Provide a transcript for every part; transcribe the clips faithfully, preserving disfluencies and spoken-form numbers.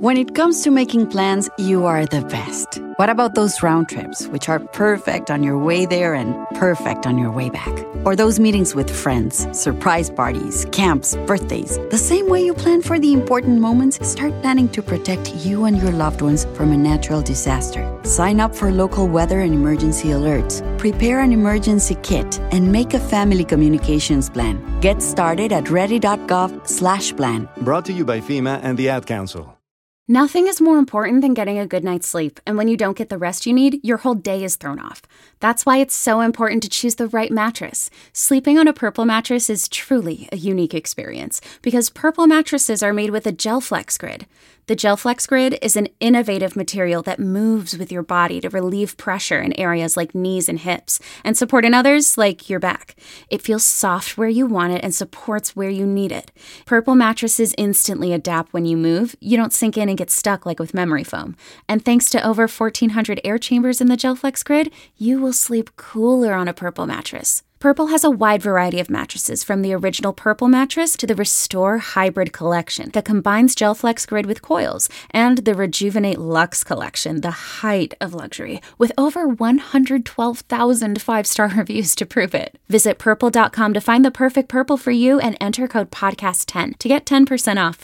When it comes to making plans, you are the best. What about those round trips, which are perfect on your way there and perfect on your way back? Or those meetings with friends, surprise parties, camps, birthdays. The same way you plan for the important moments, start planning to protect you and your loved ones from a natural disaster. Sign up for local weather and emergency alerts. Prepare an emergency kit and make a family communications plan. Get started at ready.gov slash plan. Brought to you by FEMA and the Ad Council. Nothing is more important than getting a good night's sleep, and when you don't get the rest you need, your whole day is thrown off. That's why it's so important to choose the right mattress. Sleeping on a Purple mattress is truly a unique experience, because Purple mattresses are made with a GelFlex Grid. The GelFlex Grid is an innovative material that moves with your body to relieve pressure in areas like knees and hips, and support in others like your back. It feels soft where you want it and supports where you need it. Purple mattresses instantly adapt when you move. You don't sink in and get stuck like with memory foam. And thanks to over fourteen hundred air chambers in the GelFlex Grid, you will sleep cooler on a Purple mattress. Purple has a wide variety of mattresses, from the original Purple mattress to the Restore Hybrid collection that combines GelFlex Grid with coils, and the Rejuvenate Luxe collection, the height of luxury, with over one hundred twelve thousand five-star reviews to prove it. Visit purple dot com to find the perfect Purple for you and enter code podcast ten to get ten percent off.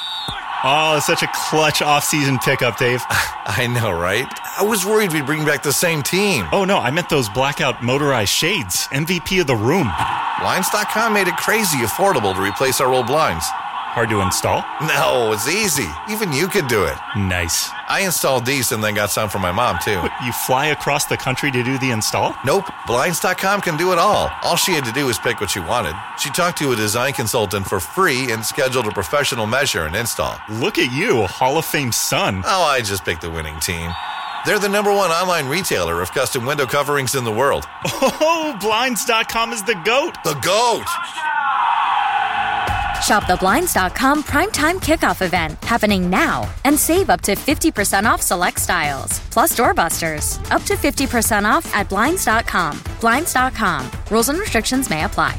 Oh, such a clutch off-season pickup, Dave. I know, right? I was worried we'd bring back the same team. Oh, no, I meant those blackout motorized shades. M V P of the room. Blinds dot com made it crazy affordable to replace our old blinds. Hard to install? No, it's easy. Even you could do it. Nice. I installed these and then got some for my mom, too. What, you fly across the country to do the install? Nope. Blinds dot com can do it all. All she had to do was pick what she wanted. She talked to a design consultant for free and scheduled a professional measure and install. Look at you, a Hall of Fame son. Oh, I just picked the winning team. They're the number one online retailer of custom window coverings in the world. Oh, Blinds dot com is the GOAT. The GOAT! Shop the Blinds dot com Primetime Kickoff event happening now and save up to fifty percent off select styles. Plus doorbusters. Up to fifty percent off at Blinds dot com. Blinds dot com. Rules and restrictions may apply.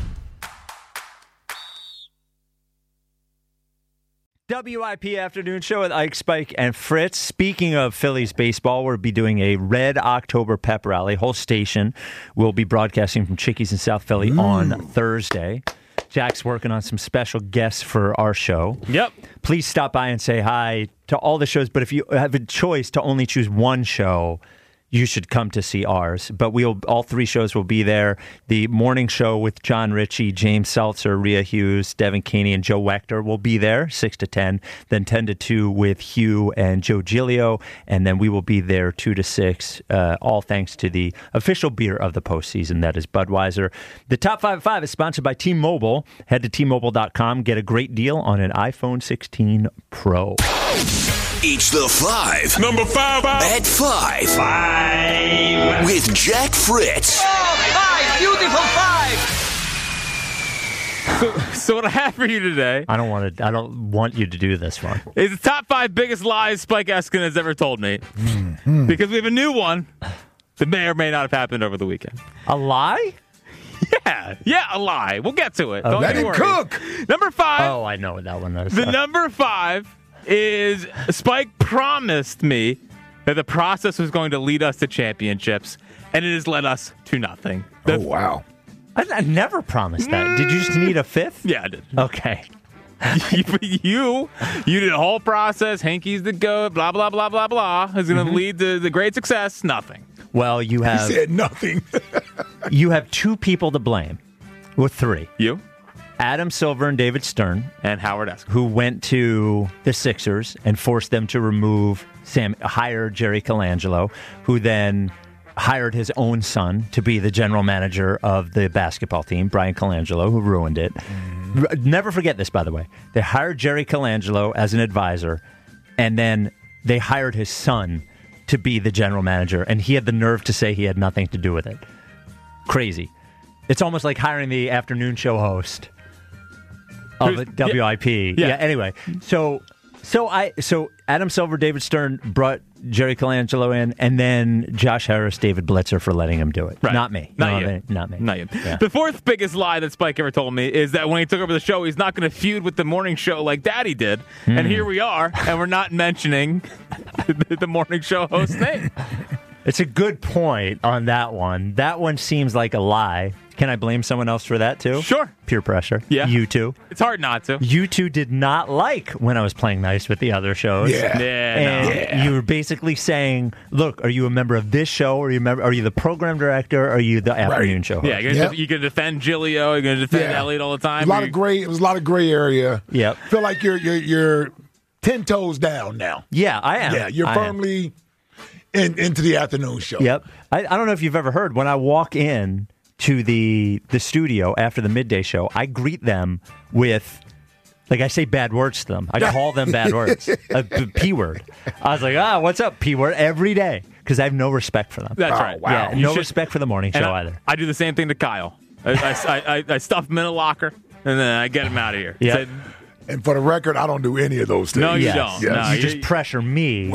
W I P Afternoon Show with Ike, Spike, and Fritz. Speaking of Phillies baseball, we'll be doing a Red October pep rally. Whole station will be broadcasting from Chickies in South Philly mm. on Thursday. Jack's working on some special guests for our show. Yep. Please stop by and say hi to all the shows. But if you have a choice to only choose one show, you should come to see ours. But we'll all three shows will be there. The morning show with John Ritchie, James Seltzer, Rhea Hughes, Devin Caney, and Joe Wechter will be there, six to ten. Then ten to two with Hugh and Joe Giglio. And then we will be there two to six, uh, all thanks to the official beer of the postseason, that is Budweiser. The Top five at five is sponsored by T-Mobile. Head to T Mobile dot com. Get a great deal on an iPhone sixteen Pro. Each the five. Number five. At five. Five. With Jack Fritz. Oh, five. Beautiful five. So, so what I have for you today. I don't want to. I don't want you to do this one. Is the top five biggest lies Spike Eskin has ever told me. Mm-hmm. Because we have a new one that may or may not have happened over the weekend. A lie? Yeah, yeah, a lie. We'll get to it. Okay. Don't Let you it worry. cook. Number five. Oh, I know what that one is. The number five is Spike promised me that the process was going to lead us to championships, and it has led us to nothing. The, oh, wow. I, I never promised that. Did you just need a fifth? Yeah, I did. Okay. you, you did a whole process. Hankey's the GOAT, blah, blah, blah, blah, blah. Is going to mm-hmm. lead to the great success. Nothing. Well, you have... He said nothing. You have two people to blame. Well, three. You? Adam Silver and David Stern. And Howard Eskin. Who went to the Sixers and forced them to remove Sam, hire Jerry Colangelo, who then hired his own son to be the general manager of the basketball team, Brian Colangelo, who ruined it. Mm. Never forget this, by the way. They hired Jerry Colangelo as an advisor, and then they hired his son to be the general manager, and he had the nerve to say he had nothing to do with it. Crazy. It's almost like hiring the afternoon show host of the W I P. Yeah. yeah, anyway. So So I so Adam Silver, David Stern brought Jerry Colangelo in, and then Josh Harris, David Blitzer for letting him do it. Right. Not me. Not no, you. me. Not me. Not you. Yeah. The fourth biggest lie that Spike ever told me is that when he took over the show, he's not going to feud with the morning show like Daddy did. Mm. And here we are, and we're not mentioning the, the morning show host's name. It's a good point on that one. That one seems like a lie. Can I blame someone else for that too? Sure. Peer pressure. Yeah. You two. It's hard not to. You two did not like when I was playing nice with the other shows. Yeah. Yeah, And no. Yeah. you were basically saying, look, are you a member of this show? Or are you, a member, are you the program director? Or are you the afternoon show host? Yeah, you're going Yep. to def- defend Gilio. You're going to defend Yeah. Elliot all the A time. lot You're- of gray. It was a lot of gray area. Yep. Feel like you're you're you're ten toes down now. Yeah, I am. Yeah, you're I am. firmly in, into the afternoon show. Yep. I, I don't know if you've ever heard, when I walk in to the the studio after the midday show, I greet them with, like, I say bad words to them. I call them bad words. A p- P word. I was like, ah, what's up, P word, every day. Because I have no respect for them. That's Oh, right. wow. Yeah, You no should- respect for the morning and show I, either. I do the same thing to Kyle. I, I, I, I stuff him in a locker, and then I get him out of here. Yeah. Say, And for the record, I don't do any of those things. No, you Yes. don't. Yes. No, you you- just pressure me,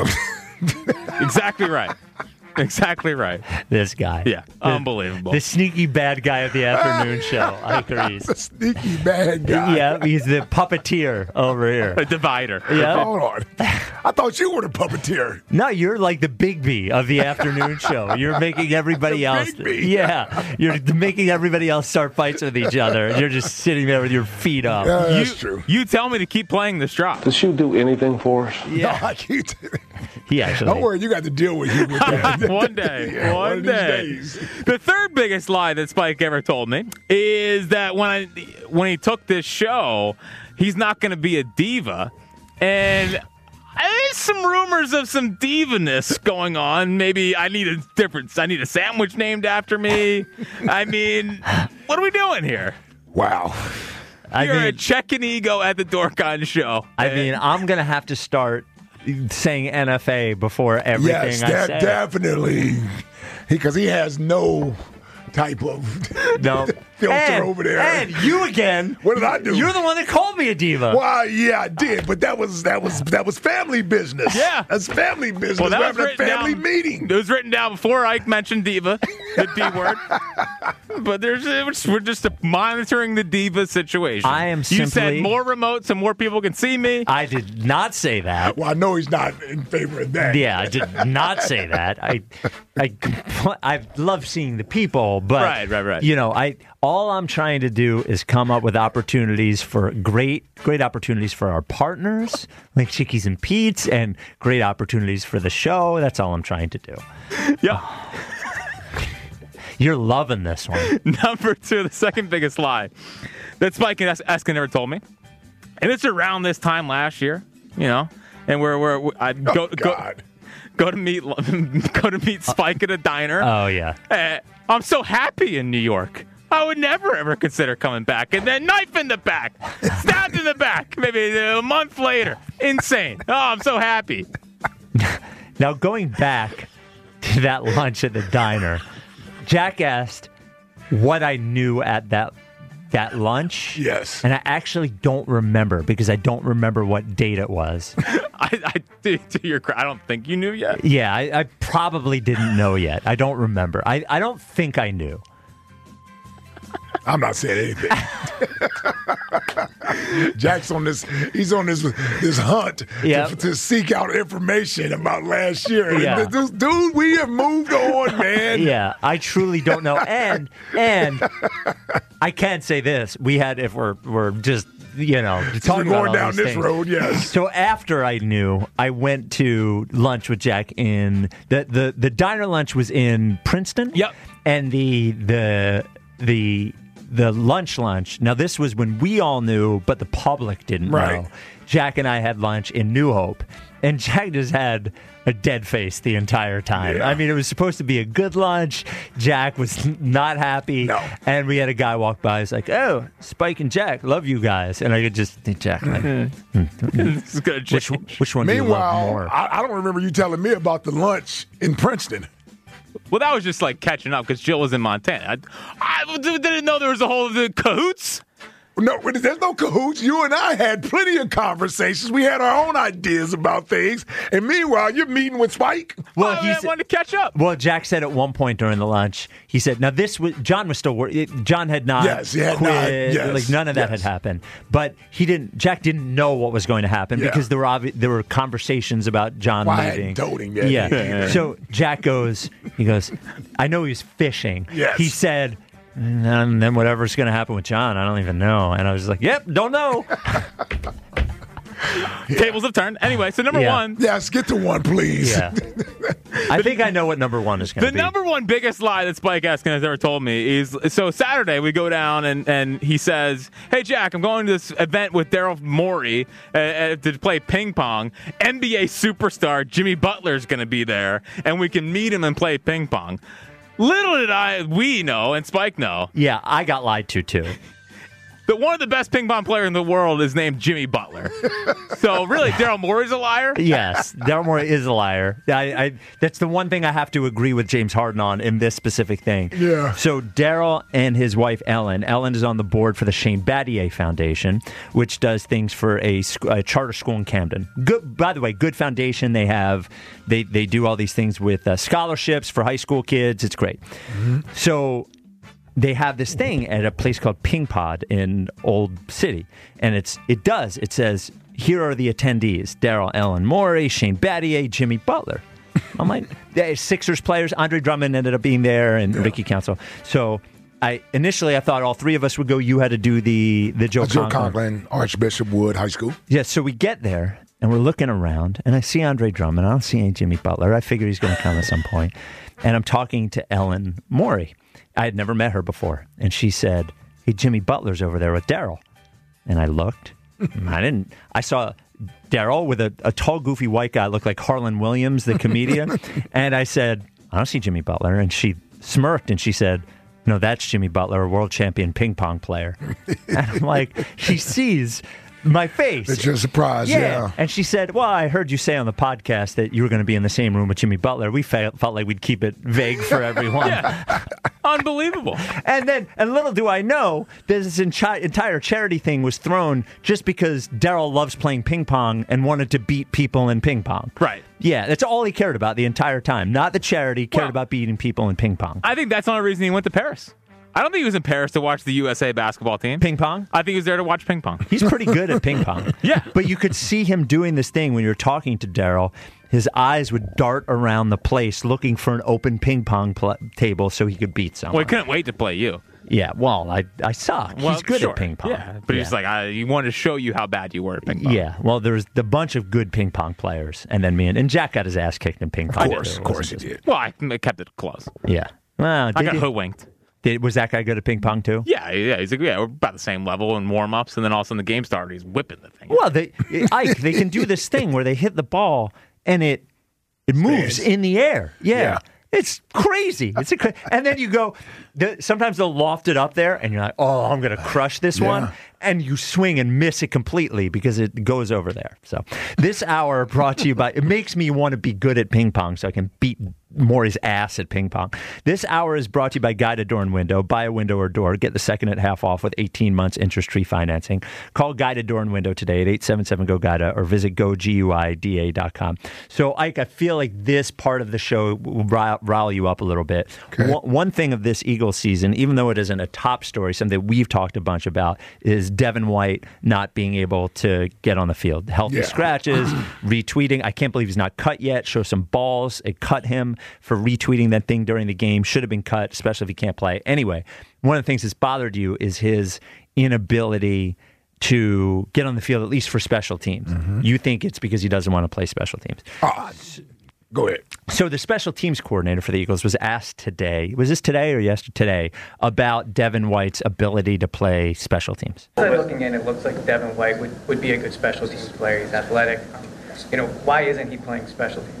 exactly right. Exactly right. this guy. Yeah, The- unbelievable. The sneaky bad guy of the afternoon show. I agree. The sneaky bad guy. Yeah, he's the puppeteer over here. A divider. Yeah. Hold on. I thought you were the puppeteer. No, you're like the Big B of the afternoon show. You're making everybody The else. Big B. Yeah, you're making everybody else start fights with each other. And you're just sitting there with your feet up. Yeah, that's you, true. You tell me to keep playing this drop. Does she do anything for us? Yeah, No, I can't. he actually. Don't worry, you got to deal with him with that. One day. Yeah, one one of these day. days. The third biggest lie that Spike ever told me is that when I when he took this show, he's not going to be a diva. And there's some rumors of some divaness going on. Maybe I need a different, I need a sandwich named after me. I mean, what are we doing here? Wow. I You're a mean, checking ego at the Dorcon show. I mean, I'm gonna have to start saying N F A before everything Yes, I that say. definitely. Because he, he has no type of No. filter and, over there. And you again. What did I do? You're the one that called me a diva. Well, yeah, I did, but that was that was that was family business. Yeah. That's family business. Well, that We're was having a written family down, meeting. It was written down before Ike mentioned diva, the D word. But there's we're just monitoring the diva situation. I am You simply- said more remote so more people can see me. I did not say that. Well, I know he's not in favor of that. Yeah, I did not say that. I, I, I love seeing the people, but Right, right, right. You know, I all I'm trying to do is come up with opportunities for great, great opportunities for our partners, like Chickies and Pete's, and great opportunities for the show. That's all I'm trying to do. Yeah. You're loving this one. Number two, the second biggest lie that Spike and Es- Eskin never told me, and it's around this time last year, you know, and we're we're I go Oh, go God. go to meet go to meet Spike at a diner. Oh yeah. Uh, I'm so happy in New York. I would never, ever consider coming back. And then knife in the back, stabbed in the back, maybe a month later. Insane. Oh, I'm so happy. Now going back to that lunch at the diner, Jack asked what I knew at that that lunch. Yes. And I actually don't remember because I don't remember what date it was. I, I to, to your credit, I don't think you knew yet. Yeah, I, I probably didn't know yet. I don't remember. I, I don't think I knew. I'm not saying anything. Jack's on this. He's on this this hunt Yep. to, to seek out information about last year. Yeah. And this- dude, we have moved on, man. Yeah, I truly don't know. And and I can say this: we had, if we're we're just you know We're talking about going all down these this things. road, yes. So after I knew, I went to lunch with Jack in the the the diner. Lunch was in Princeton. Yep. And the the the the lunch lunch. Now this was when we all knew, but the public didn't Right. know. Jack and I had lunch in New Hope, and Jack just had a dead face the entire time. Yeah. I mean, it was supposed to be a good lunch. Jack was not happy. No. And we had a guy walk by. He's like, "Oh, Spike and Jack, love you guys." And I could just think, Jack, like, This is gonna which change. which one do you love Meanwhile, more? I, I don't remember you telling me about the lunch in Princeton. Well, that was just like catching up because Jill was in Montana. I, I didn't know there was a whole the cahoots. No, there's no cahoots. You and I had plenty of conversations. We had our own ideas about things. And meanwhile, you're meeting with Spike. Well, oh, he I wanted to catch up. Well, Jack said at one point during the lunch, he said, now this was, John was still working. John had not yes, he had quit. Not, yes, like none of that yes. had happened. But he didn't, Jack didn't know what was going to happen yeah. because there were obvi- there were conversations about John well, leaving. I doting that. Yeah. yeah. So Jack goes, he goes, I know he was fishing. Yes. He said, and then whatever's going to happen with John, I don't even know. And I was like, yep, don't know. Yeah. Tables have turned. Anyway, so number yeah. one. Yes, get to one, please. Yeah. I think I know what number one is going to be. be. The number one biggest lie that Spike Eskin has ever told me is, so Saturday we go down and, and he says, hey, Jack, I'm going to this event with Daryl Morey uh, uh, to play ping pong. N B A superstar Jimmy Butler's going to be there, and we can meet him and play ping pong. Little did I, we know, and Spike know. Yeah, I got lied to, too. That one of the best ping pong players in the world is named Jimmy Butler. So really, Daryl Morey's a liar? Yes, Daryl Morey is a liar. I, I, that's the one thing I have to agree with James Harden on in this specific thing. Yeah. So Daryl and his wife Ellen, Ellen is on the board for the Shane Battier Foundation, which does things for a, a charter school in Camden. Good, by the way, good foundation. They have, they they do all these things with uh, scholarships for high school kids. It's great. Mm-hmm. So they have this thing at a place called Ping Pod in Old City. And it's it does. It says, here are the attendees. Daryl Ellen Morey, Shane Battier, Jimmy Butler. I'm like, Sixers players. Andre Drummond ended up being there, and yeah. Ricky Council. So I initially I thought all three of us would go. You had to do the, the Joe, Joe Conklin. Conklin, Archbishop Wood High School. Yeah, so we get there, and we're looking around, and I see Andre Drummond. I don't see any Jimmy Butler. I figure he's going to come at some point. And I'm talking to Ellen Morey. I had never met her before. And she said, hey, Jimmy Butler's over there with Daryl. And I looked. And I didn't. I saw Daryl with a, a tall, goofy white guy, looked like Harlan Williams, the comedian. And I said, I don't see Jimmy Butler. And she smirked and she said, no, that's Jimmy Butler, a world champion ping pong player. And I'm like, she sees my face. It's your surprise, yeah. yeah. And she said, well, I heard you say on the podcast that you were going to be in the same room with Jimmy Butler. We felt, felt like we'd keep it vague for everyone. Yeah. Unbelievable. And then, and little do I know, this enchi- entire charity thing was thrown just because Daryl loves playing ping pong and wanted to beat people in ping pong. Right. Yeah, that's all he cared about the entire time. Not the charity, he cared well, about beating people in ping pong. I think that's the only reason he went to Paris. I don't think he was in Paris to watch the U S A basketball team. Ping pong? I think he was there to watch ping pong. He's pretty good at ping pong. Yeah. But you could see him doing this thing when you're talking to Daryl. His eyes would dart around the place looking for an open ping pong pl- table so he could beat someone. Well, he couldn't wait to play you. Yeah, well, I I suck. Well, he's good sure. at ping pong. Yeah, but yeah. he's like, I, he wanted to show you how bad you were at ping pong. Yeah, well, there's the bunch of good ping pong players, and then me and, and Jack got his ass kicked in ping pong. Of course, too. of course he did. Well, I kept it close. Yeah. Well, I got you, hoodwinked. Did, was that guy good at ping pong too? Yeah, yeah. He's like, yeah, we're about the same level in warm ups, and then all of a sudden the game started. He's whipping the thing. Well, they Ike, they can do this thing where they hit the ball and it it moves in the air. Yeah. yeah. It's crazy. It's a cra- and then you go. The, sometimes they'll loft it up there, and you're like, "Oh, I'm going to crush this yeah. one," and you swing and miss it completely because it goes over there. So this hour brought to you by. It makes me want to be good at ping pong, so I can beat Maury's ass at ping pong. This hour is brought to you by Guided Door and Window. Buy a window or door, get the second at half off with eighteen months interest-free financing. Call Guided Door and Window today at eight seven seven go guida or visit go guida dot com. So, Ike, I feel like this part of the show will rile, rile you up a little bit. Okay. One, one thing of this Eagles season, even though it isn't a top story, something we've talked a bunch about, is Devin White not being able to get on the field. Healthy yeah. scratches, retweeting. I can't believe he's not cut yet. Show some balls. It cut him for retweeting that thing during the game. Should have been cut, especially if he can't play. Anyway, one of the things that's bothered you is his inability to get on the field, at least for special teams. Mm-hmm. You think it's because he doesn't want to play special teams. Uh, go ahead. So the special teams coordinator for the Eagles was asked today, was this today or yesterday? Today, about Devin White's ability to play special teams. Looking in, it looks like Devin White would, would be a good special teams player. He's athletic. You know, why isn't he playing special teams?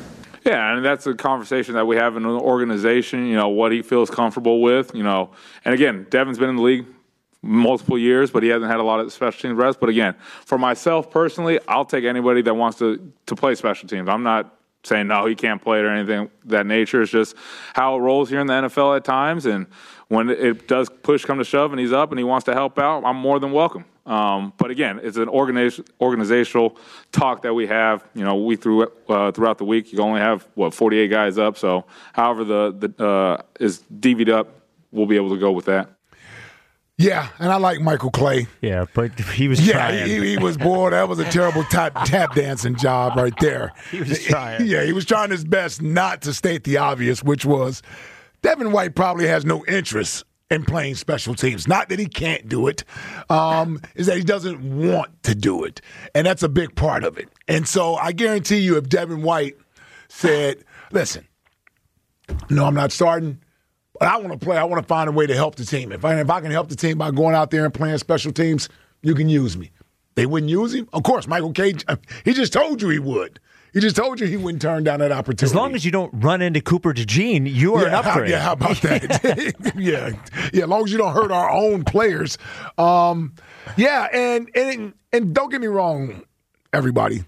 Yeah, and that's a conversation that we have in an organization, you know, what he feels comfortable with, you know. And again, Devin's been in the league multiple years, but he hasn't had a lot of special teams reps. But again, for myself personally, I'll take anybody that wants to, to play special teams. I'm not saying no, he can't play it or anything of that nature. It's just how it rolls here in the N F L at times. And when it does push come to shove and he's up and he wants to help out, I'm more than welcome. Um, but again, it's an organiz- organizational talk that we have. You know, we threw uh, throughout the week. You only have what forty-eight guys up. So, however the the uh, is D V'd up, we'll be able to go with that. Yeah, and I like Michael Clay. Yeah, but he was yeah, trying. he, he was bored. That was a terrible tap, tap dancing job right there. He was trying. Yeah, he was trying his best not to state the obvious, which was Devin White probably has no interest in playing special teams. Not that he can't do it, um, is that he doesn't want to do it. And that's a big part of it. And so I guarantee you if Devin White said, listen, no, I'm not starting, but I want to play. I want to find a way to help the team. If I, if I can help the team by going out there and playing special teams, you can use me. They wouldn't use him? Of course, Michael Cage, he just told you he would. He just told you he wouldn't turn down that opportunity. As long as you don't run into Cooper DeJean, you are yeah, an upgrade. How, yeah, how about that? yeah, yeah. As long as you don't hurt our own players. Um, yeah, and and and don't get me wrong, everybody.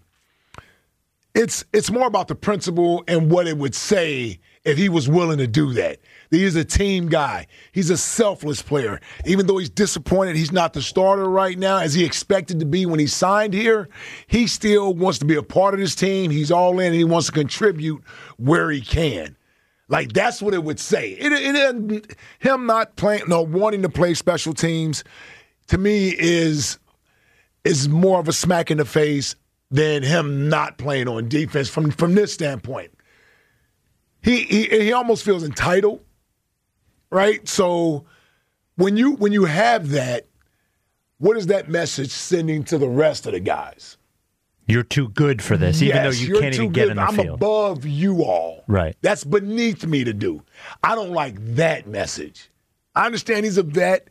It's it's more about the principle and what it would say if he was willing to do that. He's a team guy. He's a selfless player. Even though he's disappointed he's not the starter right now, as he expected to be when he signed here, he still wants to be a part of this team. He's all in, and he wants to contribute where he can. Like, that's what it would say. It, it, it, him not playing, no, wanting to play special teams, to me, is is more of a smack in the face than him not playing on defense from, from this standpoint. He, he he almost feels entitled. Right? So when you when you have that, what is that message sending to the rest of the guys? You're too good for this, even yes, though you you're can't too even get good. in the I'm field. above you all. Right. That's beneath me to do. I don't like that message. I understand he's a vet,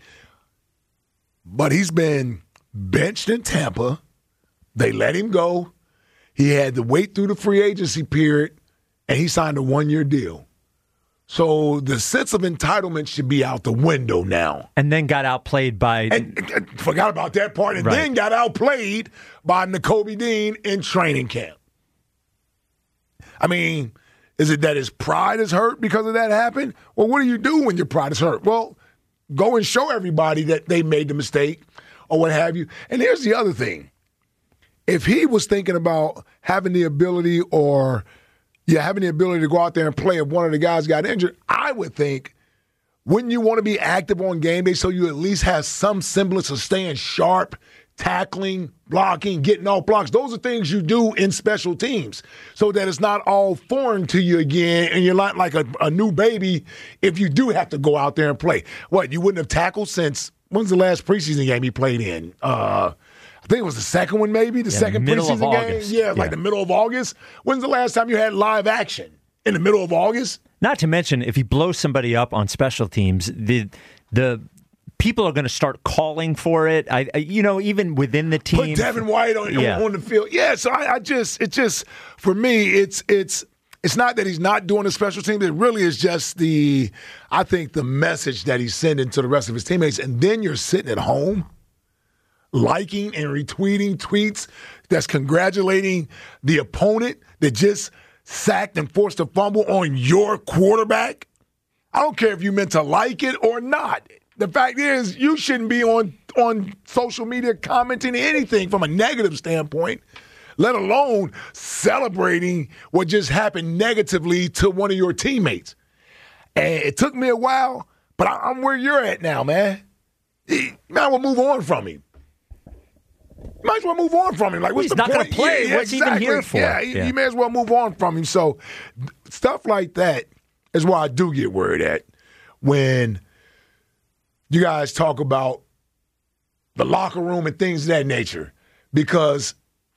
but he's been benched in Tampa. They let him go. He had to wait through the free agency period, and he signed a one-year deal. So the sense of entitlement should be out the window now. And then got outplayed by... And, and forgot about that part. And right. then got outplayed by Nakobe Dean in training camp. I mean, is it that his pride is hurt because of that happened? Well, what do you do when your pride is hurt? Well, go and show everybody that they made the mistake or what have you. And here's the other thing. If he was thinking about having the ability or... Yeah, having the ability to go out there and play if one of the guys got injured, I would think, wouldn't you want to be active on game day so you at least have some semblance of staying sharp, tackling, blocking, getting off blocks? Those are things you do in special teams so that it's not all foreign to you again and you're not like a, a new baby if you do have to go out there and play. What, you wouldn't have tackled since, when's the last preseason game he played in? Uh I think it was the second one, maybe, the yeah, second preseason game. August. Yeah, yeah, like the middle of August. When's the last time you had live action? In the middle of August? Not to mention, if he blows somebody up on special teams, the the people are going to start calling for it. I, I, you know, even within the team. Put Devin White on, yeah. on the field. Yeah, so I, I just, it just, for me, it's it's it's not that he's not doing the special teams. It really is just the, I think, the message that he's sending to the rest of his teammates. And then you're sitting at home, liking and retweeting tweets that's congratulating the opponent that just sacked and forced a fumble on your quarterback. I don't care if you meant to like it or not. The fact is, you shouldn't be on, on social media commenting anything from a negative standpoint, let alone celebrating what just happened negatively to one of your teammates. And it took me a while, but I'm where you're at now, man. Man, I will move on from him. Might as well move on from him. Like, what's He's the not point? going to play. Yeah, What's he exactly. even here for? Yeah, you, yeah. you may as well move on from him. So stuff like that is why I do get worried at when you guys talk about the locker room and things of that nature. Because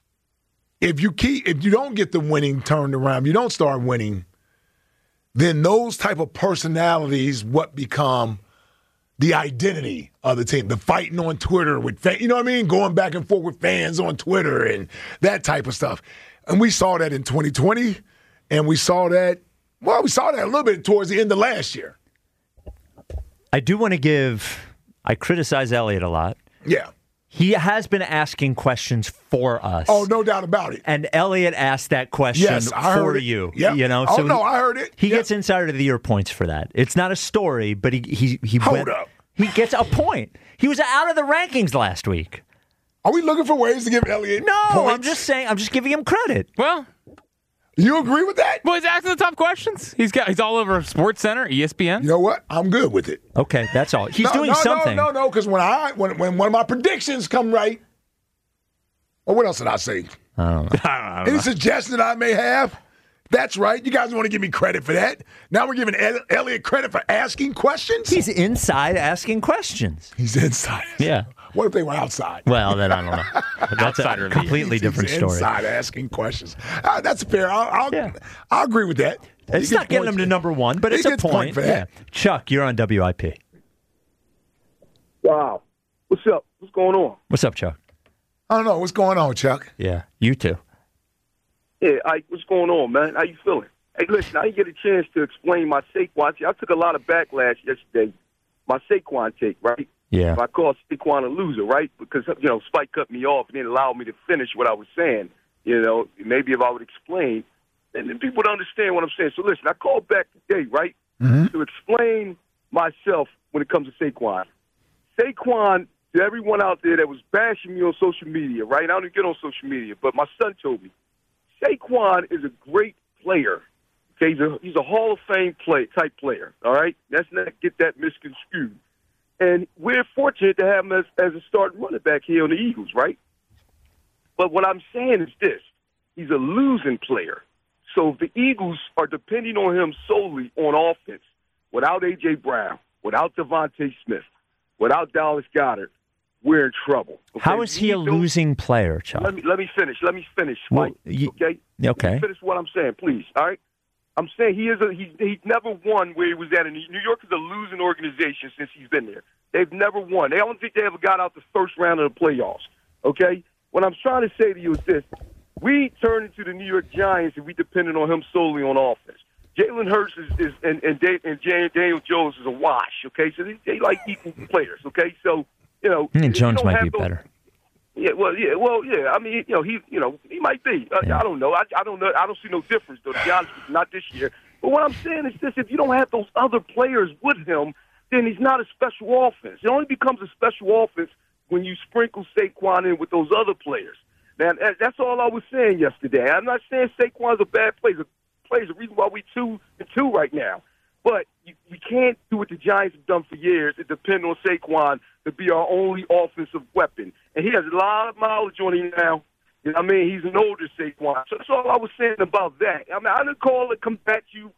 if you keep, if you don't get the winning turned around, you don't start winning, then those type of personalities what become the identity of the team, the fighting on Twitter with fans, you know what I mean? Going back and forth with fans on Twitter and that type of stuff. And we saw that in twenty twenty, and we saw that, well, we saw that a little bit towards the end of last year. I do want to give, I criticize Elliott a lot. Yeah. He has been asking questions for us. Oh, no doubt about it. And Elliot asked that question Yes, I for heard it. you. Yep. You know, Oh, so no, he, I heard it. He Yep. gets Insider of the Year points for that. It's not a story, but he he he Hold went, up. He gets a point. He was out of the rankings last week. Are we looking for ways to give Elliot No, points? I'm just saying. I'm just giving him credit. Well, you agree with that? Well, he's asking the tough questions. He's got he's all over Sports Center, E S P N. You know what? I'm good with it. Okay, that's all. He's no, doing no, something. No, no, no, because when I when when one of my predictions come right, or what else did I say? I don't know. I don't Any know. suggestion I may have? That's right. You guys want to give me credit for that. Now we're giving El- Elliot credit for asking questions? He's inside asking questions. He's inside. Yeah. What if they were outside? Well, then I don't know. That's Outsider a of the completely He's different story. Inside asking questions. Uh, that's fair. I'll, I'll, Yeah. I'll agree with that. It's He not gets getting points him to for- number one, but he it's a gets point. point for that. Yeah. Chuck, you're on W I P. Wow. What's up? What's going on? What's up, Chuck? I don't know. What's going on, Chuck? Yeah, you too. Yeah, Ike, what's going on, man? How you feeling? Hey, listen, I didn't get a chance to explain my Saquon. See, I took a lot of backlash yesterday. My Saquon take, right? Yeah. I called Saquon a loser, right? Because, you know, Spike cut me off and didn't allow me to finish what I was saying. You know, maybe if I would explain, and then people would understand what I'm saying. So, listen, I called back today, right, Mm-hmm. to explain myself when it comes to Saquon. Saquon, to everyone out there that was bashing me on social media, right? I don't even get on social media, but my son told me, Saquon is a great player. Okay, he's a, he's a Hall of Fame play type player, all right? Let's not get that misconstrued. And we're fortunate to have him as, as a starting running back here on the Eagles, right? But what I'm saying is this. He's a losing player. So if the Eagles are depending on him solely on offense, without A J. Brown, without Devontae Smith, without Dallas Goedert, we're in trouble. Okay? How is he a losing player, Chuck? Let me, let me finish. Let me finish. Well, Spike, you- okay? okay. Let me finish what I'm saying, please, all right? I'm saying he is a, he's, he's never won where he was at. In New York is a losing organization since he's been there. They've never won. They don't think they ever got out the first round of the playoffs, okay? What I'm trying to say to you is this. We turn into the New York Giants and we depended on him solely on offense. Jalen Hurts is, is and and, Dave, and Daniel Jones is a wash. Okay, so they, they like equal players. Okay, so you know I think if you Jones don't might have be those- better. Yeah, well, yeah, well, yeah. I mean, you know, he, you know, he might be. Uh, Yeah. I don't know. I, I don't know. I don't see no difference, though. To be honest with you, not this year. But what I'm saying is this: if you don't have those other players with him, then he's not a special offense. It only becomes a special offense when you sprinkle Saquon in with those other players. Now, that- that's all I was saying yesterday. I'm not saying Saquon's a bad player. Plays the reason why we two and two right now. But you, you can't do what the Giants have done for years and depend on Saquon to be our only offensive weapon. And he has a lot of mileage on him now. You know what I mean? He's an older Saquon. So that's all I was saying about that. I mean, I didn't call it combat you.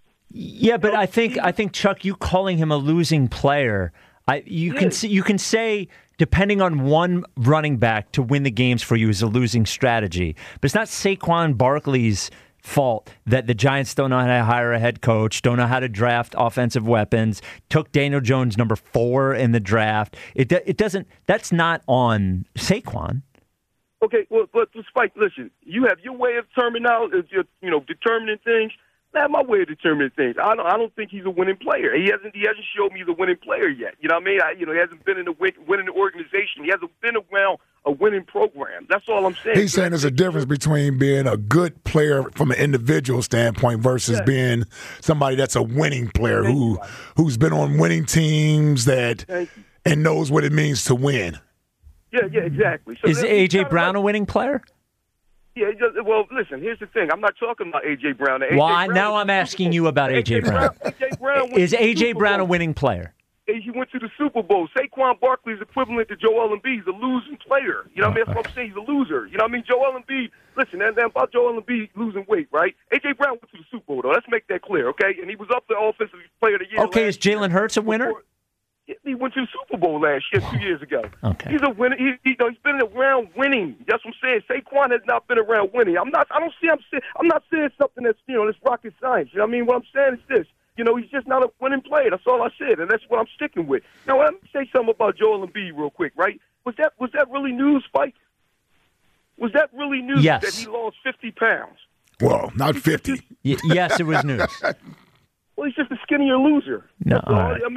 Yeah, but I think I think Chuck, you calling him a losing player, I you can see, you can say depending on one running back to win the games for you is a losing strategy. But it's not Saquon Barkley's fault that the Giants don't know how to hire a head coach, don't know how to draft offensive weapons, took Daniel Jones number four in the draft. It it doesn't. That's not on Saquon. Okay, well, but Spike, listen, you have your way of determining out, you know, determining things. I have my way of determining things. I don't, I don't think he's a winning player. He hasn't, he hasn't showed me he's a winning player yet. You know what I mean? I, you know, he hasn't been in a win, winning organization. He hasn't been around a winning program. That's all I'm saying. He's saying there's a difference between being a good player from an individual standpoint versus Yeah. being somebody that's a winning player who who's been on winning teams that Thank you. and knows what it means to win. Yeah, yeah, exactly. So Is then A he's J kinda Brown like- a winning player? Yeah, it just, well, listen, here's the thing. I'm not talking about A J. Brown. A J. Well, I, Brown now was I'm the asking Super you Bowl. about A J Brown. A J. Brown went Is to the A J Super Brown a Bowl. winning player? He went to the Super Bowl. Saquon Barkley is equivalent to Joel Embiid. He's a losing player. You know what I mean? That's what I'm saying. He's a loser. You know what I mean? Joel Embiid, listen, and, and about Joel Embiid losing weight, right? A J. Brown went to the Super Bowl, though. Let's make that clear, okay? And he was up there Offensive Player of the Year. Okay, last is Jalen Hurts a winner? Before- He went to the Super Bowl last year, two years ago. Okay. He's a winner. He, he, you know, he's been around winning. That's what I'm saying. Saquon has not been around winning. I'm not. I don't see. I'm saying. I'm not saying something that's you know that's rocket science. You know what I mean? What I'm saying is this. You know, he's just not a winning player. That's all I said, and that's what I'm sticking with. Now, let me say something about Joel Embiid real quick, right? Was that was that really news, Spike? Was that really news Yes. that he lost fifty pounds? Well, not fifty. Y- yes, it was news. Well, he's just a skinnier loser. No, That's all all. right. I mean,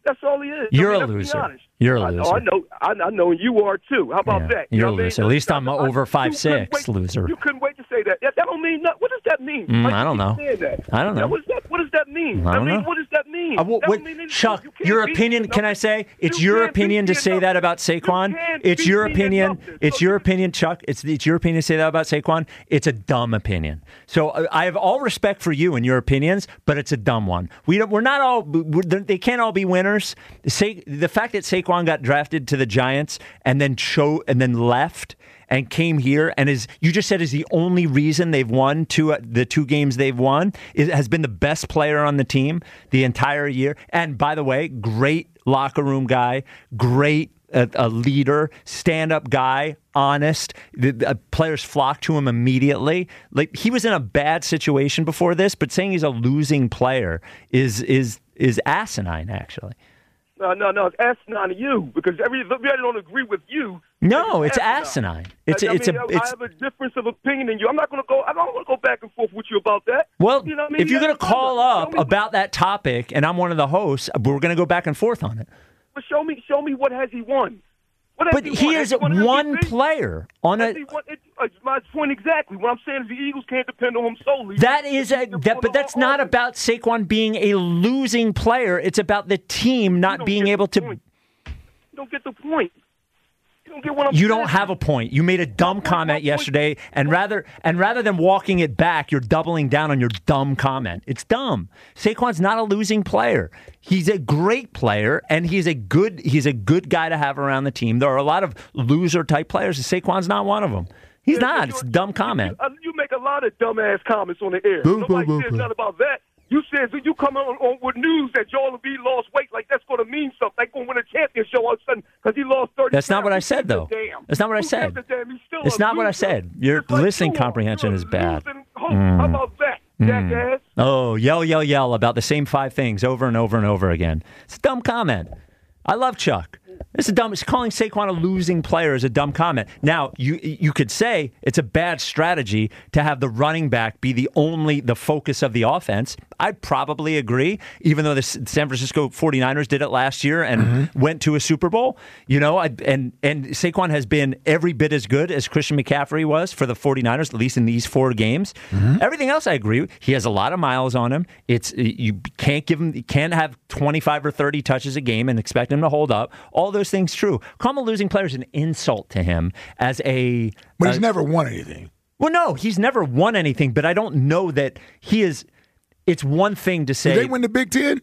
That's all he is. You're I mean, a let's be loser. honest. You're a I, loser. Oh, I know. I, I know, and you are too. How about Yeah, that? You You're know a what I loser. mean? At least I'm I- over you five couldn't six, wait- loser. You couldn't wait to say that. That, that don't mean nothing. What does that mean? Mm, Like, I don't you know. saying that. I don't know. What does that, what does that mean? I don't mean, know. what does that mean? Uh, what, That what, don't mean anything. Chuck, You can't your beat opinion, me can I enough. say? It's You your can't beat opinion to me say enough. that about Saquon. can't It's beat your me opinion. enough. It's your opinion, Chuck. It's, it's your opinion to say that about Saquon. It's a dumb opinion. So uh, I have all respect for you and your opinions, but it's a dumb one. We don't, we're not all, we're, they can't all be winners. Sa- the fact that Saquon got drafted to the Giants and then show, and then left and came here and is, you just said, is the only reason they've won two, uh, the two games they've won, is, has been the best player on the team the entire year. And by the way, great locker room guy, great a, a leader, stand-up guy, honest. The, the players flock to him immediately. Like, he was in a bad situation before this, but saying he's a losing player is is is asinine, actually. No, no, no. It's asinine to you because every, everybody don't agree with you. No, it's asinine. It's I, it's I mean, a I, it's. I have a difference of opinion than you. I'm not going to go. I don't want to go back and forth with you about that. Well, you know what I mean? if you're going to call Show up me- about that topic, and I'm one of the hosts, we're going to go back and forth on it. But show me, show me what has he won? What has But he, he won? is Has he won an one M V P? player on Has a. he won- it- uh, my point exactly. What I'm saying is the Eagles can't depend on him solely. That is a that, but that's not about Saquon being a losing player. It's about the team not being able to. You don't get the point. You don't get what I'm You saying. don't have a point. You made a dumb comment yesterday, and rather and rather than walking it back, you're doubling down on your dumb comment. It's dumb. Saquon's not a losing player. He's a great player, and he's a good he's a good guy to have around the team. There are a lot of loser type players, and Saquon's not one of them. He's Yeah, not. you- It's a dumb comment. Uh, you make a lot of dumbass comments on the air. Boom, Nobody boom, says boom, nothing about that. You said that you come on, on with news that Joel Embiid lost weight, like that's going to mean something. Like going to win a championship all of a sudden because he lost thirty. That's not what I pounds. Who said, gives a though. damn? That's not what I Who said. gives a damn? He's still It's a not what I loser. said. Your It's like listening you are. comprehension You're is a bad. losing host. Mm. How about that, jackass? Oh, yell, yell, yell about the same five things over and over and over again. It's a dumb comment. I love Chuck. It's a dumb. It's calling Saquon a losing player is a dumb comment. Now you you could say it's a bad strategy to have the running back be the only the focus of the offense. I'd probably agree, even though the San Francisco forty-niners did it last year and mm-hmm. went to a Super Bowl. You know, I, and and Saquon has been every bit as good as Christian McCaffrey was for the forty-niners, at least in these four games. Mm-hmm. Everything else I agree with. He has a lot of miles on him. It's you can't give him you can't have twenty-five or thirty touches a game and expect him to hold up. All those things true. Call him a losing player is an insult to him as a. But he's a, never won anything. Well, no, he's never won anything. But I don't know that he is. It's one thing to say. Did they win the Big Ten?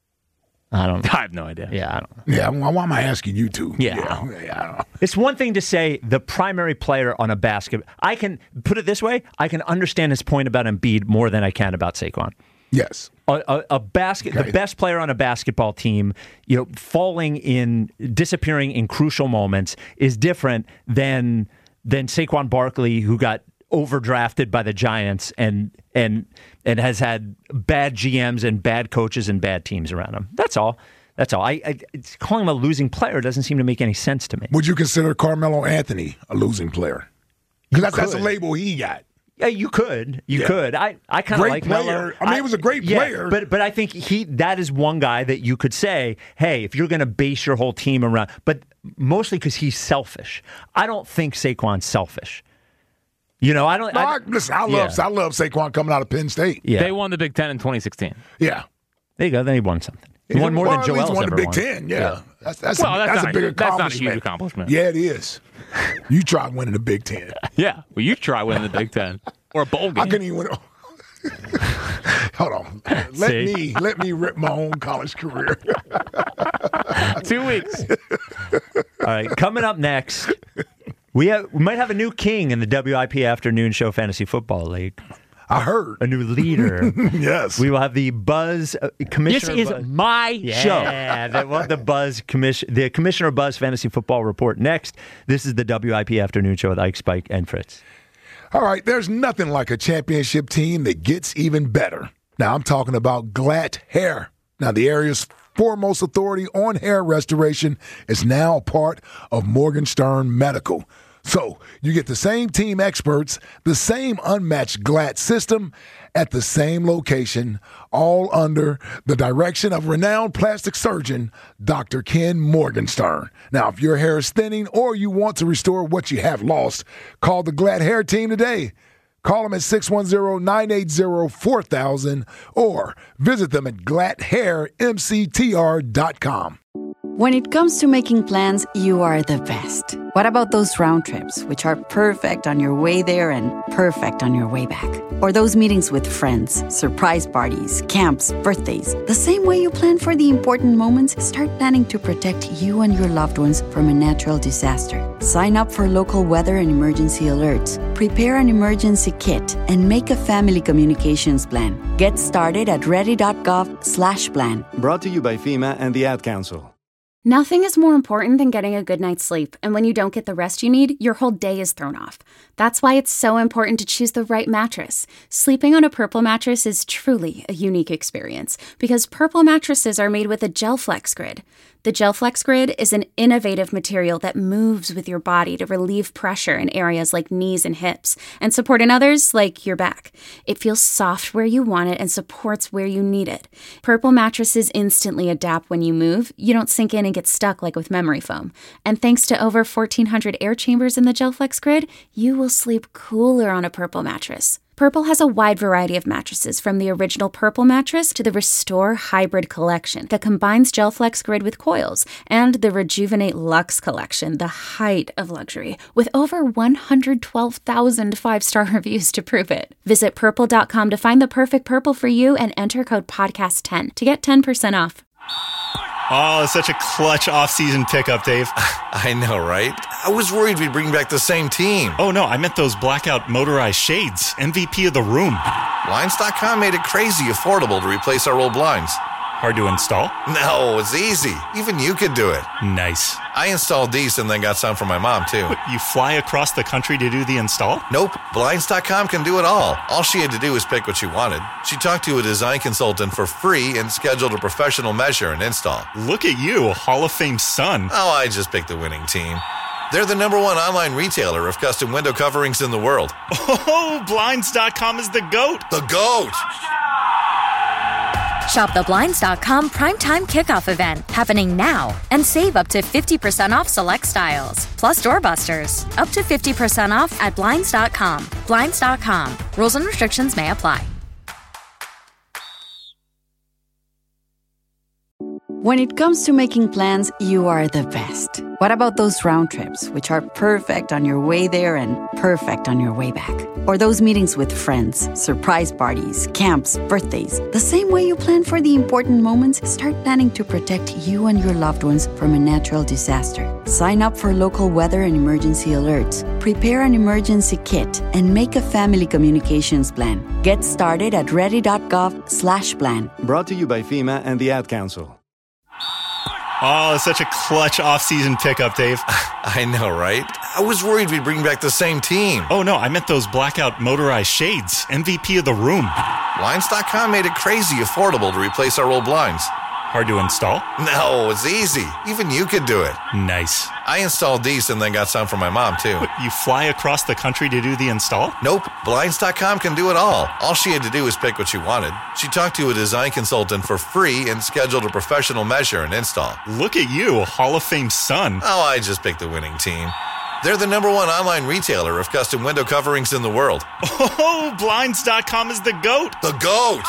I don't. I have no idea. Yeah, I don't know. Yeah, why, why am I asking you two? Yeah, yeah, yeah I don't know. It's one thing to say the primary player on a basket. I can put it this way: I can understand his point about Embiid more than I can about Saquon. Yes. A, a, a basket, okay. The best player on a basketball team, you know, falling in, disappearing in crucial moments is different than than Saquon Barkley, who got overdrafted by the Giants and and and has had bad G Ms and bad coaches and bad teams around him. That's all. That's all. I, I it's, calling him a losing player doesn't seem to make any sense to me. Would you consider Carmelo Anthony a losing player? Because that's, that's a label he got. Yeah, you could. You yeah. could. I, I kind of like player. Melo. I mean, he was a great yeah, player. But but I think he that is one guy that you could say, hey, if you're going to base your whole team around, but mostly because he's selfish. I don't think Saquon's selfish. You know, I don't. No, I, I, listen, I love yeah. I love Saquon coming out of Penn State. Yeah. They won the Big Ten in twenty sixteen. Yeah. There you go. Then he won something. He, he won more well, than Joel's at least won ever the Big won. Ten. Yeah, yeah. that's that's, well, a, that's, that's not, a big that's accomplishment. not a huge accomplishment. Yeah, it is. You try winning the Big Ten. Yeah, well, you try winning the Big Ten or a bowl game. I couldn't even win. Hold on. Let See? me let me rip my own college career. Two weeks. All right, coming up next, we have we might have a new king in the W I P Afternoon Show Fantasy Football League. I heard a new leader. Yes, we will have the Buzz uh, Commissioner. This is Buzz. my yeah, show. Yeah, we'll have the Buzz Commission, the Commissioner Buzz Fantasy Football Report next. This is the W I P Afternoon Show with Ike, Spike, and Fritz. All right, there's nothing like a championship team that gets even better. Now, I'm talking about Glatt Hair. Now, the area's foremost authority on hair restoration is now a part of Morgenstern Medical. So you get the same team experts, the same unmatched Glatt system at the same location, all under the direction of renowned plastic surgeon, Doctor Ken Morgenstern. Now, if your hair is thinning or you want to restore what you have lost, call the Glatt Hair Team today. Call them at six one zero, nine eight zero, four thousand or visit them at glatt hair m c t r dot com. When it comes to making plans, you are the best. What about those round trips, which are perfect on your way there and perfect on your way back? Or those meetings with friends, surprise parties, camps, birthdays. The same way you plan for the important moments, start planning to protect you and your loved ones from a natural disaster. Sign up for local weather and emergency alerts. Prepare an emergency kit and make a family communications plan. Get started at ready.gov slash plan. Brought to you by FEMA and the Ad Council. Nothing is more important than getting a good night's sleep, and when you don't get the rest you need, your whole day is thrown off. That's why it's so important to choose the right mattress. Sleeping on a Purple mattress is truly a unique experience because Purple mattresses are made with a GelFlex Grid. The GelFlex Grid is an innovative material that moves with your body to relieve pressure in areas like knees and hips and support in others like your back. It feels soft where you want it and supports where you need it. Purple mattresses instantly adapt when you move. You don't sink in and get stuck like with memory foam. And thanks to over fourteen hundred air chambers in the GelFlex Grid, you will sleep cooler on a Purple mattress. Purple has a wide variety of mattresses, from the original Purple mattress to the Restore Hybrid collection that combines GelFlex Grid with coils, and the Rejuvenate Luxe collection, the height of luxury, with over one hundred twelve thousand five-star reviews to prove it. Visit purple dot com to find the perfect Purple for you and enter code podcast ten to get ten percent off. Oh, such a clutch off-season pickup, Dave. I know, right? I was worried we'd bring back the same team. Oh, no, I meant those blackout motorized shades. M V P of the room. Blinds dot com made it crazy affordable to replace our old blinds. Hard to install? No, it's easy. Even you could do it. Nice. I installed these and then got some for my mom, too. What, you fly across the country to do the install? Nope. Blinds dot com can do it all. All she had to do was pick what she wanted. She talked to a design consultant for free and scheduled a professional measure and install. Look at you, Hall of Fame son. Oh, I just picked the winning team. They're the number one online retailer of custom window coverings in the world. Oh, Blinds dot com is the GOAT. The GOAT! Shop the Blinds dot com Primetime Kickoff event happening now and save up to fifty percent off select styles. Plus doorbusters, up to fifty percent off at Blinds dot com. Blinds dot com. Rules and restrictions may apply. When it comes to making plans, you are the best. What about those round trips, which are perfect on your way there and perfect on your way back? Or those meetings with friends, surprise parties, camps, birthdays. The same way you plan for the important moments, start planning to protect you and your loved ones from a natural disaster. Sign up for local weather and emergency alerts. Prepare an emergency kit and make a family communications plan. Get started at ready.gov slash plan. Brought to you by FEMA and the Ad Council. Oh, such a clutch off-season pickup, Dave. I know, right? I was worried we'd bring back the same team. Oh, no, I meant those blackout motorized shades. M V P of the room. Blinds dot com made it crazy affordable to replace our old blinds. Hard to install? No, it's easy. Even you could do it. Nice. I installed these and then got some for my mom, too. What, you fly across the country to do the install? Nope. Blinds dot com can do it all. All she had to do was pick what she wanted. She talked to a design consultant for free and scheduled a professional measure and install. Look at you, Hall of Fame son. Oh, I just picked the winning team. They're the number one online retailer of custom window coverings in the world. Oh, Blinds dot com is the GOAT. The GOAT!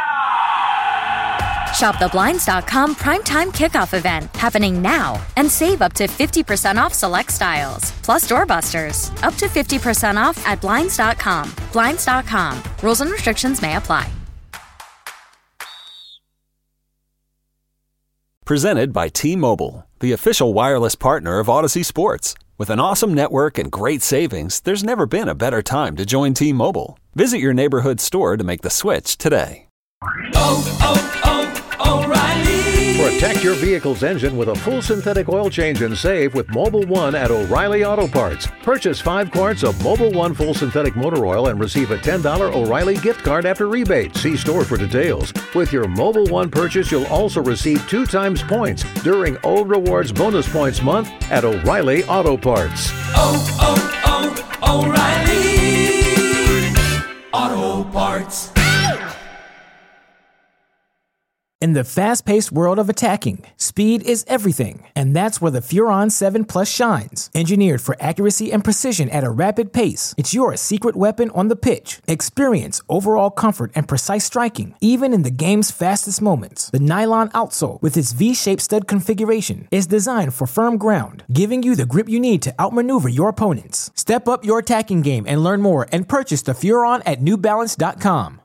Shop the Blinds dot com Primetime Kickoff event happening now and save up to fifty percent off select styles. Plus doorbusters, up to fifty percent off at Blinds dot com. Blinds dot com. Rules and restrictions may apply. Presented by T-Mobile, the official wireless partner of Odyssey Sports. With an awesome network and great savings, there's never been a better time to join T-Mobile. Visit your neighborhood store to make the switch today. Oh, oh, oh, O'Reilly Protect your vehicle's engine with a full synthetic oil change and save with Mobil one at O'Reilly Auto Parts. Purchase five quarts of Mobil one full synthetic motor oil and receive a ten dollars O'Reilly gift card after rebate. See store for details. With your Mobil one purchase, you'll also receive two times points during O Rewards Bonus Points Month at O'Reilly Auto Parts. Oh, oh, oh, O'Reilly Auto Parts. In the fast-paced world of attacking, speed is everything, and that's where the Furon seven Plus shines. Engineered for accuracy and precision at a rapid pace, it's your secret weapon on the pitch. Experience overall comfort and precise striking, even in the game's fastest moments. The nylon outsole, with its V-shaped stud configuration, is designed for firm ground, giving you the grip you need to outmaneuver your opponents. Step up your attacking game and learn more and purchase the Furon at New Balance dot com.